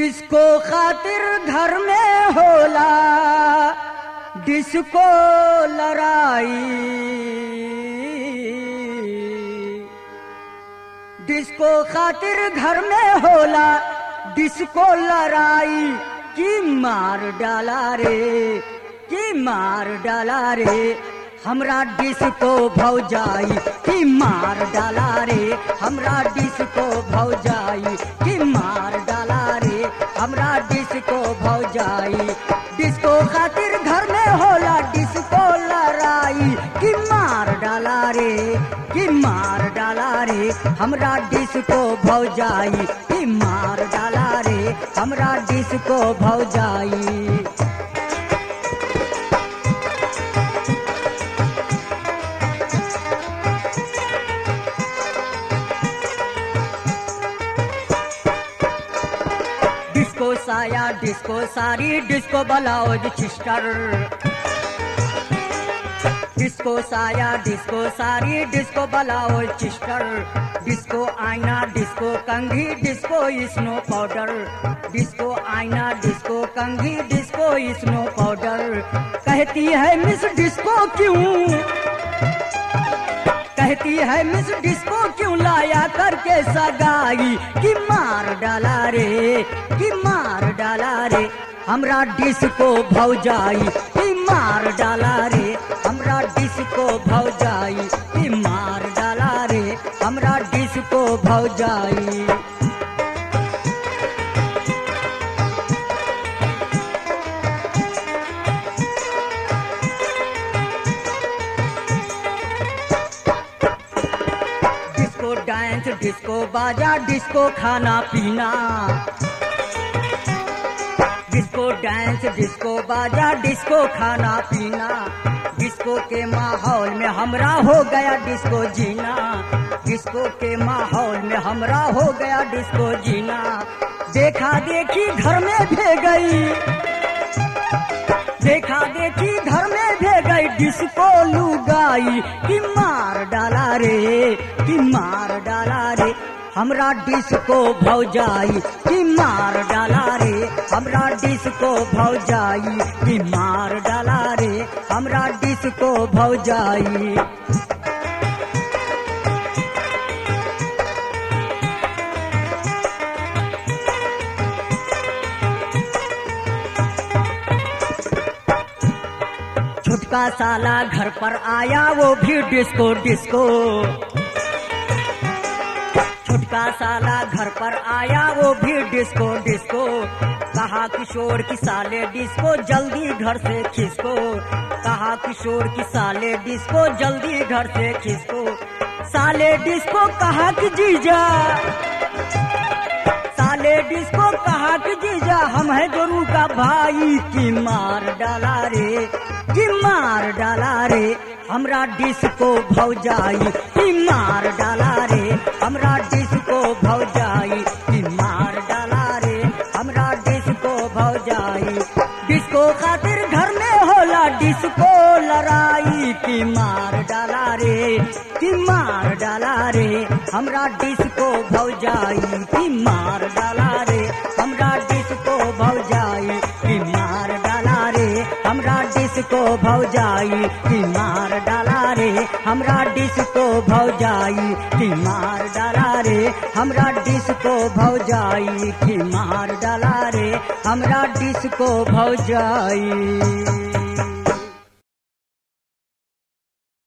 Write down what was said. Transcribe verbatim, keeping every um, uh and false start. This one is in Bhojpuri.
डिस्को खातिर घर में होला डिस्को लड़ाई, डिस्को खातिर घर में होला डिस्को लड़ाई, की मार डाला रे की मार डाला रे हमरा डिस्को भौजाई, की मार डाला रे हमरा डिस्को भौजाई, की मार डाला रे हमरा डिस्को भौजाई। डिस्को खातिर घर में होला डिस्को लड़ाई, की मार डाला रे की मार डाला रे हमरा डिस्को भौजाई, की मार डाला रे हमरा डिस्को भौजाई। डिस्को साया disco sari disco blouse sister, disco साया disco sari disco blouse sister, disco आईना डिस्को कंघी डिस्को स्नो पाउडर, डिस्को आईना डिस्को कंघी डिस्को स्नो पाउडर। कहती है मिस डिस्को क्यों, कहती है मिस डिस्को क्यों लाया करके सगाई, कि मार डाला रे कि मार डाला रे हमरा डिस्को भौजाई, कि मार डाला रे हमरा डिस्को भौजाई, कि मार डाला रे हमरा डिस्को भौजाई। डिस्को डांस डिस्को बाजा डिस्को खाना पीना, डिस्को डांस डिस्को बाजा डिस्को खाना पीना, डिस्को के माहौल में हमरा हो गया डिस्को जीना, डिस्को के माहौल में हमरा हो गया डिस्को जीना। देखा देखी घर में भे गई, देखा देखी घर में भे गई डिस्को लुगाई, कि मार डाला रे कि मार डाला रे हमरा डिस्को भौजाई, कि मार डाला रे हमरा डिस्को भौजाई, कि मार डाला रे हमरा डिस्को भौजाई। छुटका साला घर पर आया वो भी डिस्को डिस्को, छुटका साला घर पर आया वो भी डिस्को डिस्को, कहा किशोर की साले डिस्को जल्दी घर से खिसको, कहा किशोर की साले डिस्को जल्दी घर से खिसको। साले डिस्को कहा कि जीजा, साले डिस्को कहा कि जीजा हम है गुरु का भाई, की मार डाला रे कि मार डाला रे हमरा डिस्को भौजाई, कि मार डाला रे हमरा डिस्को भौजाई, कि मार डाला रे हमरा डिस्को भौजाई। डिस्को खातिर घर में होला डिस्को लड़ाई, कि मार डाला रे कि मार डाला रे हमरा डिस्को भौजाई, कि मार डाला रे हमरा डिस्को भौजाई, कि मार डाला रे हमरा डिस्को भौजाई, कि मार डाला रे हमरा डिस्को भौजाई, कि मार डाला रे हमरा डिस्को भौजाई, कि मार डाला रे हमरा डिस्को भौजाई।